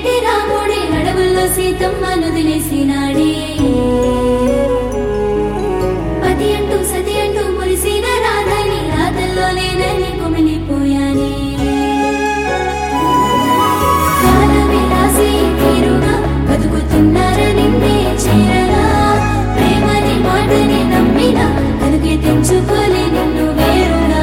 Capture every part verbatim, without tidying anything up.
ఏలేటి రాముడే అడవుల్లో సీతమ్మను వదిలేసినాడే పతి అంటూ సతి అంటూ మురిసిన రాధని రాతల్లో లేదని కుమిలిపోయానే కాలమే రాసి తీరుగా బతుకుతున్నార నిన్నే చేరగా ప్రేమని మాటని నమ్మిన కనుకే తెంచుకోలే నిన్ను వేరుగా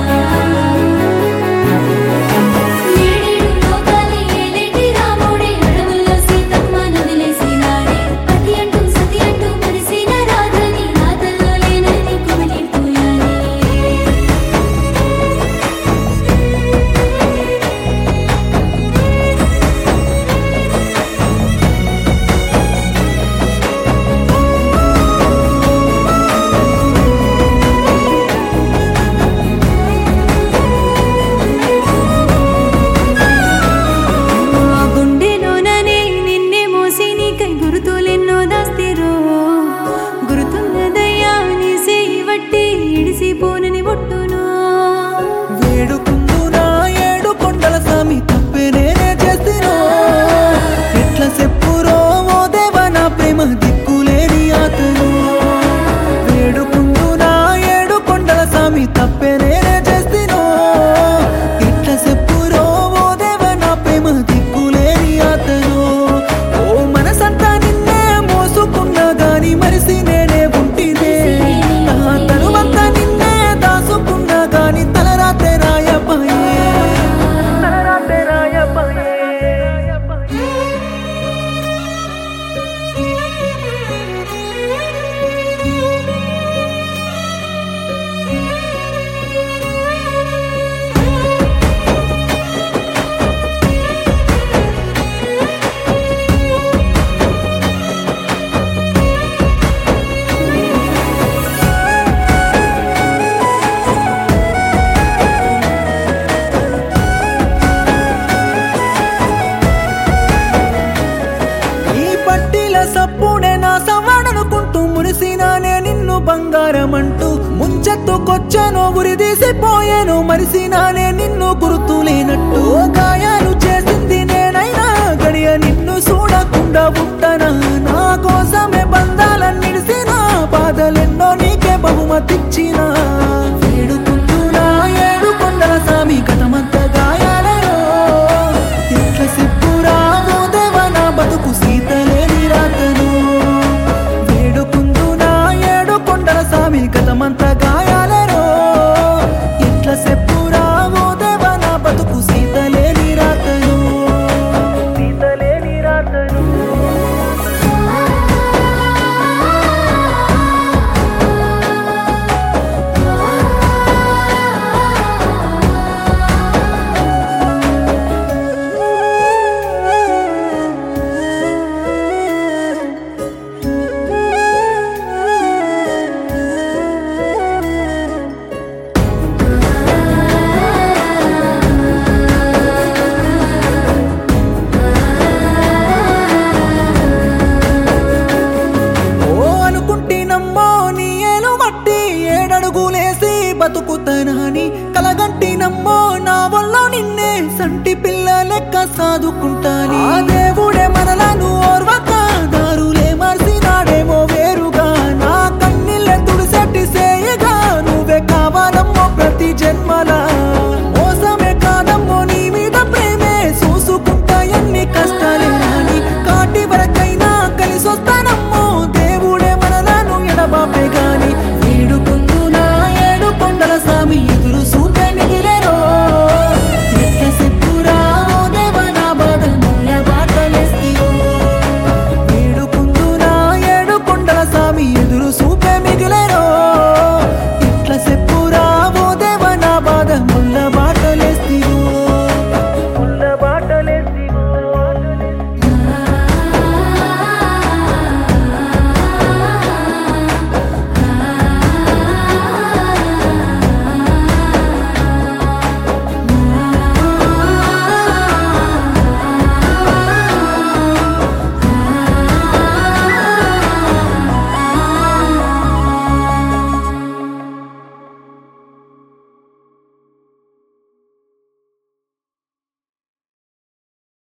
ఏడేడు లోకాలి ఏలేటి రాముడే అడవుల్లో సీతమ్మను వదిలేసినాడే పతి అంటూ సతి అంటూ మురిసిన రాధని రాతల్లో లేనని కుమిలిపోయానే గుండెలోననే నిన్నే మోసి నీకై గురుతులెన్నో దాస్తిరో గురుతున్నదయ్యా నీ సేయి వట్టి ఇడిసిపోనని ఒట్టును వేడుకుందునా ఏడు కొండల స్వామి తప్పే నేనే చేసినో ఎట్లా చెప్పురో ఓ దేవా నా ప్రేమ దిక్కులేని అతను వేడుకుందునా ఏడు కొండల స్వామి తప్పే నేనే చేసినో ఎట్లా చెప్పురో ఓ దేవా నా ప్రేమ దిక్కులేని అతను ఓ మనసంతా నిన్నే మోసుకున్నా గాని మరిసి నేనే ఉంటినే నా తనువంతా నిన్నే దాసుకున్నా గాని తలరాతే రాయపాయే తలరాతే రాయపాయే ఈ పట్టిల సప్పుడే నా సవాడనుకుంటూ మురిసినానే నిన్ను బంగారమంటూ ముంచెత్తుకొచ్చాను ఉరిదీసిపోయాను మరిసినానే నిన్ను గుర్తులేనట్టు గాయాలు చేసింది నేనైనా గడియ నిన్ను చూడకుండా ఉంటానా నా కోసమే బంధాలన్నిడిసిన బాధలెన్నో నీకే బహుమతిచ్చినా వేడుకుంటున్నా ఏడు కొండల స్వామి గతమంత గాయాలలో ఎట్ల సిప్పురా ఓ దేవా నా బతుకు సీతలేని రాతను వేడుకుందునా ఏడు కొండల స్వామి గతమంత గాయాలలో ఎట్ల చెప్పురా ఓ దేవా నా బతుకు సీతలేని రాతను సీతలేని రాతను ఓ అనుకుంటినమ్మో నీ ఏలు మట్టి ఏడడుగులేసి బతుకుతానని కలగంటినమ్మో నా వల్ల నిన్నే సంటి పిల్ల లెక్క సాదుకుంటాని ఆ దేవుడే మనలను